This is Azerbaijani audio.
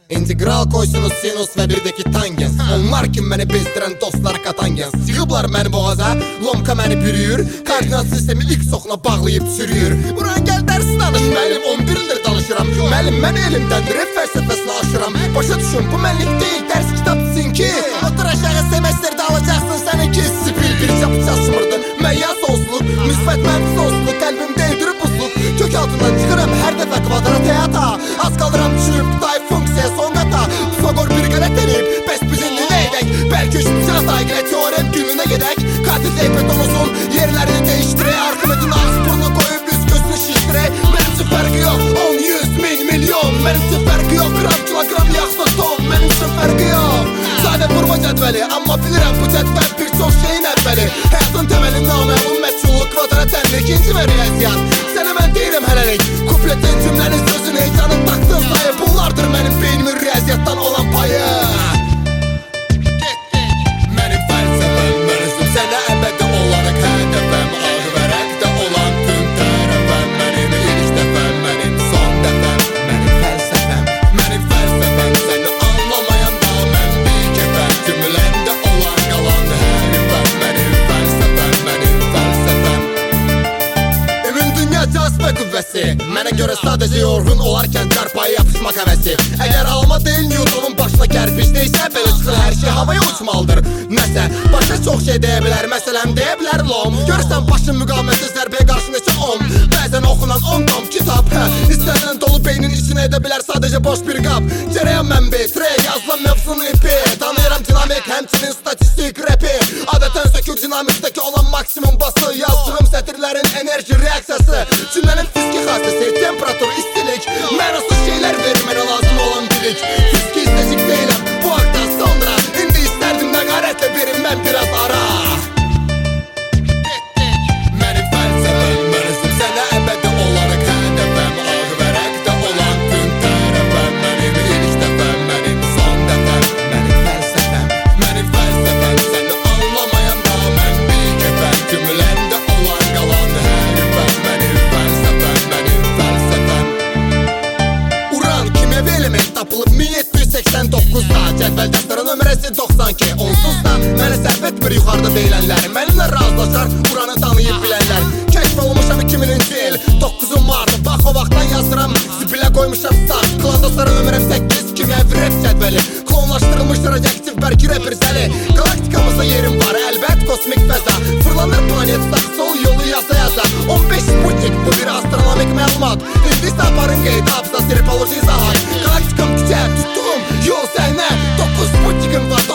İntegral koysunuz sinus və birdəki tangens. Onlar kim məni bezdirən dostlar katangens. Sığıblar məni boğaza, lomka məni bürüyür. Koordinat sistemi ilk soxuna bağlayıb sürüyür. Buran gəl dərsi danış, müəllim 11 ildir danışıram. Müəllim mən elimdəndir, fəlsəfəsini aşıram. Başa düşün, bu mənlik deyil, dərs kitab sizinki. Otur aşağı semestrdə alacaqsın sən 2 spil. Bir çapı çaşmırdı, müəyyən sonsuzluq. Müsbət mənfi sonsuzluq, qəlbimdə edirib buzluq. Kök altından çıxıram hər dəfə kvadrat həyata. Az qalıram düşürüb day funksiya son qata. Pifagor bir qələt eləyib, bəs biz indi nə edək? Bəlkə üçmüsəz ayqlə teorem gününə gedək. Katil eypetomuzun yerlərini dəyişdirək. Arximedin ağız burnu qoyub üz gözünü şişdirək. Mənim üçün fərqi yox, 10, 100, 1000, milyon. Mənim üçün fərqi yox, gram, kilogram, yaxsa ton. Mənim üçün fərqi yox. Sadə vurma cədvəli, amma bilirəm bu cədvəl bir çox şeyin əvvəli. Həyatın təməli naməlum, məchulluq, kvadrat əlli, ikinci və riyaziyyat. Sənə mən deyirəm hələlik, kupletin cümlənin sözünü heyecanın taktığın sayı. Bunlardır mənim beynimin riyaziyyatdan olan payı. Mənim fəlsəfəm, mənizm sənə əbədi olaraq hədəfəm. Ağ vərəqdə olan tüm tərəfəm. Mənim ilk dəfəm, mənim son dəfəm. Mənim fəlsəfəm, səni anlamayanda mən bir kəfəm. Cümləndə olan qalan hərifəm. Mənim fəlsəfəm. Ümum dünya cazibə qüvvəsi. Mənə görə sadəcə yorğun olarkən çarpaya yapışmaq həvəsi. Əgər alma deyil Newtonun başına kərpicdəysə, belə çıxır hər şey havaya uçmalıdır. Nəsə, başa çox şey deyə bilər, məsələn deyə bilər lom. Görürsən başın müqamətsiz zərbəyə qarşı neçə om. Bəzən oxunan 10 tom kitab, istənilən dolu beynin içinə edə bilər sadəcə boş bir qab. Cərəyan mənbəyi, trey, yazılan mövzunun ipi. Tanıyıram dinamik, həmçinin statistik rapi. Adətən sökür dinamikdəki olan maksimum bası. Yazdığım sətirlərin enerji reaksiyası. Cümlənin fiziki xassəsi, temperatur, istilik. Mənasız şeylər verir mənə lazım olan bilik. Fiziki istəcik deyiləm bu haqdan sonra. İndi istərdim nəqarətlə verim mən biraz ara. Mənim fəlsəfəm, mənizm sənə əbədi olaraq hədəfəm. Ağ vərəqdə olan tüm tərəfəm. Mənim ilk dəfəm, mənim son dəfəm. Mənim fəlsəfəm, səni anlamayanda mən bir kəfəm. Cümləndə olan qalan hərifəm. Mənim fəlsəfəm. Uran kimyəvi element tapılıb 1789-da. Cədvəl dəstərin nömrəsi 92. Onsuz da mənə sərf etmir yuxarıda deyilənlər. Mənimlə razılaşar uranı tanıyıb bilənlər. Kəşf olmuşam 2000-ci il 9 mart. Bax o vaxtdan yazıram, zibilə qoymuşam start. Klandoslara nömrəm 8, kimyəvi rap cədvəli. Klonlaşdırılmış radioaktiv bərki rapper zəli. Galaktikamızda yerim var, əlbət kosmik fəza. Fırlanır planet sağ sol yolu yaza. 15 Sputnik, bu bir astronomik məlumat. İndisi aparın qeyd, abza, serpoloji izahat. Galaktikam küçə, tutduğum yol səhnə. 9 Sputnikim var.